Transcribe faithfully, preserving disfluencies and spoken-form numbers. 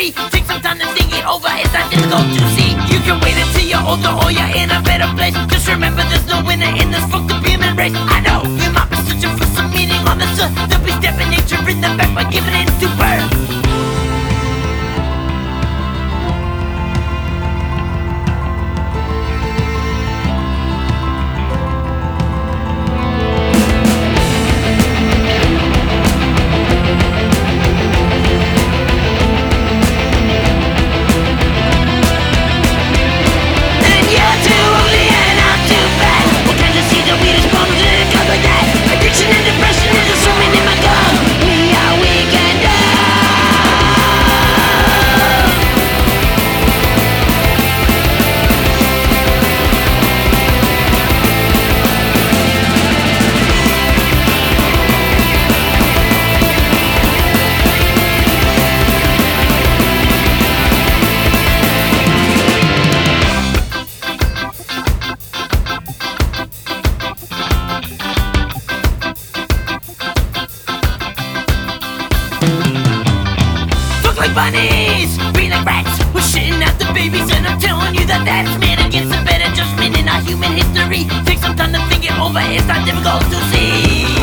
history. Take some time to think it over, it's not difficult to see. You can wait until you're older or you're in a better place. Just remember there's no winner in this fucked up human race. I know you might be searching for some meaning on this earth. They'll be stepping nature in the back by giving it to birth. Like bunnies, be like rats. We're shitting out the babies, and I'm telling you that that's man against a better judgment in our human history. Take some time to think it over, it's not difficult to see.